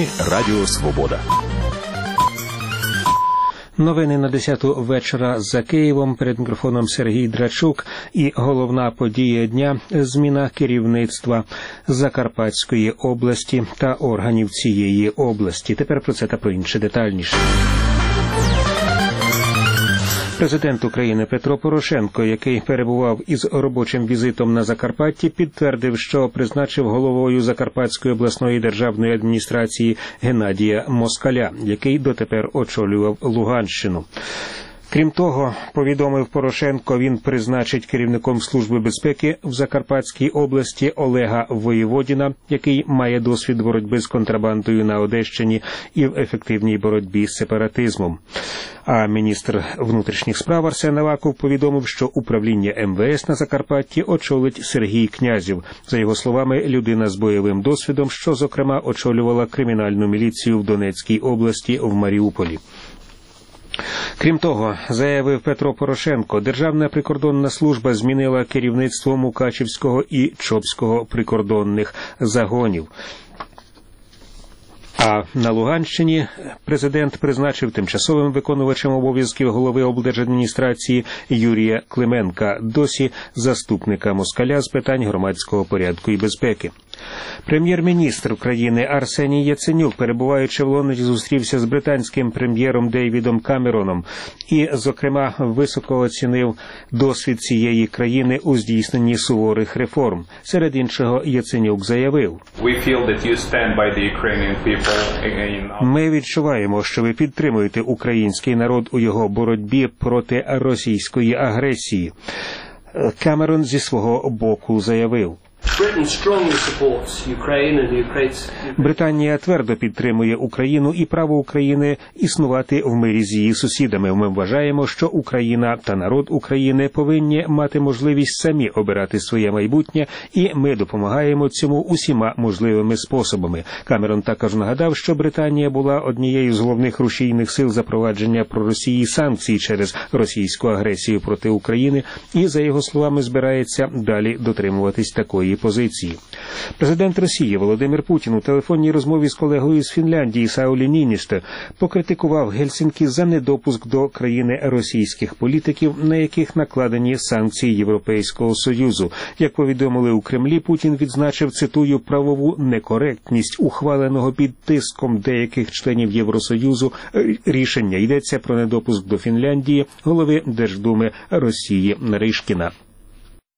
Радіо Свобода. Новини на 10-ту вечора за Києвом. Перед мікрофоном Сергій Драчук. І головна подія дня – зміна керівництва Закарпатської області та органів цієї області. Тепер про це та про інше детальніше. Президент України Петро Порошенко, який перебував із робочим візитом на Закарпатті, підтвердив, що призначив головою Закарпатської обласної державної адміністрації Геннадія Москаля, який дотепер очолював Луганщину. Крім того, повідомив Порошенко, він призначить керівником Служби безпеки в Закарпатській області Олега Воєводіна, який має досвід боротьби з контрабандою на Одещині і в ефективній боротьбі з сепаратизмом. А міністр внутрішніх справ Арсен Аваков повідомив, що управління МВС на Закарпатті очолить Сергій Князів. За його словами, людина з бойовим досвідом, що, зокрема, очолювала кримінальну міліцію в Донецькій області в Маріуполі. Крім того, заявив Петро Порошенко, Державна прикордонна служба змінила керівництво Мукачівського і Чопського прикордонних загонів. А на Луганщині президент призначив тимчасовим виконувачем обов'язків голови облдержадміністрації Юрія Клименка, досі заступника Москаля з питань громадського порядку і безпеки. Прем'єр-міністр України Арсеній Яценюк, перебуваючи в Лондоні, зустрівся з британським прем'єром Дейвідом Камероном і, зокрема, високо оцінив досвід цієї країни у здійсненні суворих реформ. Серед іншого, Яценюк заявив: «Ми відчуваємо, що ви підтримуєте український народ у його боротьбі проти російської агресії». Камерон зі свого боку заявив: Британія твердо підтримує Україну і право України існувати в мирі з її сусідами. Ми вважаємо, що Україна та народ України повинні мати можливість самі обирати своє майбутнє, і ми допомагаємо цьому усіма можливими способами. Камерон також нагадав, що Британія була однією з головних рушійних сил запровадження про Росії санкцій через російську агресію проти України і, за його словами, збирається далі дотримуватись такої позиції. Президент Росії Володимир Путін у телефонній розмові з колегою з Фінляндії Саулі Ніністе покритикував Гельсінкі за недопуск до країни російських політиків, на яких накладені санкції Європейського Союзу. Як повідомили у Кремлі, Путін відзначив, цитую, правову некоректність ухваленого під тиском деяких членів Євросоюзу рішення. Йдеться про недопуск до Фінляндії голови Держдуми Росії Наришкіна.